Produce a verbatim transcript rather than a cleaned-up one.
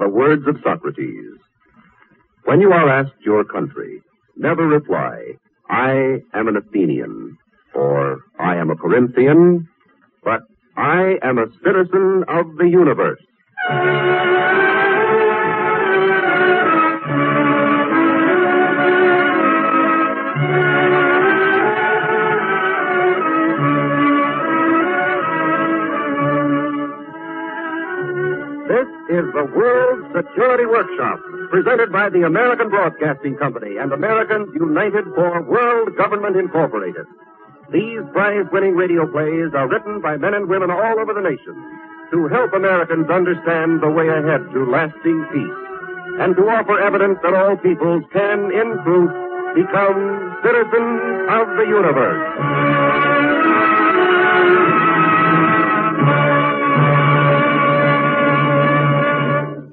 the words of Socrates. When you are asked your country, never reply, I am an Athenian, or I am a Corinthian, but I am a citizen of the universe. This is the World Security Workshop, presented by the American Broadcasting Company and Americans United for World Government Incorporated. These prize-winning radio plays are written by men and women all over the nation to help Americans understand the way ahead to lasting peace and to offer evidence that all peoples can, in truth, become citizens of the universe.